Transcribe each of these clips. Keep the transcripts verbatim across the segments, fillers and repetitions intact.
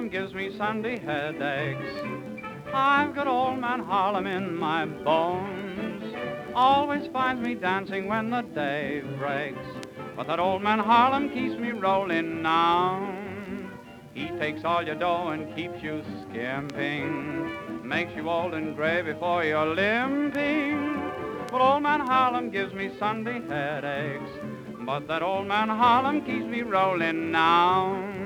gives me Sunday headaches. I've got old man Harlem in my bones. Always finds me dancing when the day breaks. But that old man Harlem keeps me rolling down. He takes all your dough and keeps you skimping. Makes you old and gray before you're limping. But old man Harlem gives me Sunday headaches. But that old man Harlem keeps me rolling down.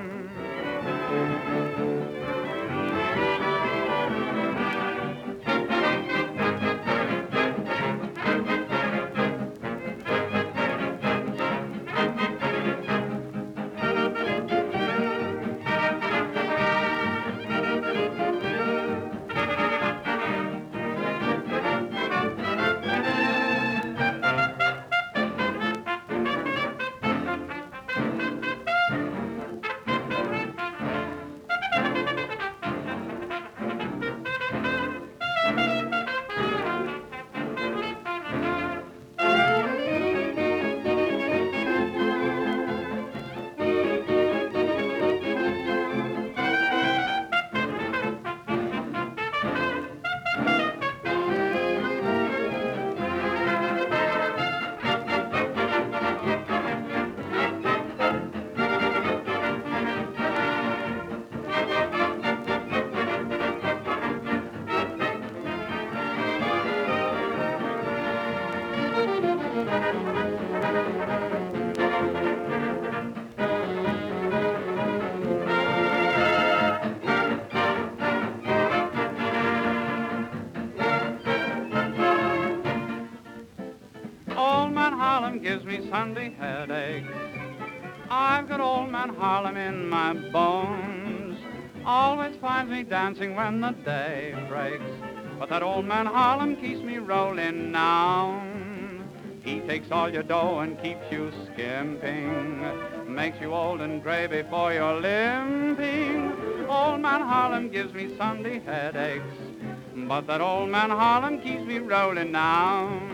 Old man Harlem gives me Sunday headaches. I've got old man Harlem in my bones. Always finds me dancing when the day breaks. But that old man Harlem keeps me rolling down. He takes all your dough and keeps you skimping. Makes you old and gray before you're limping. Old man Harlem gives me Sunday headaches. But that old man Harlem keeps me rolling down.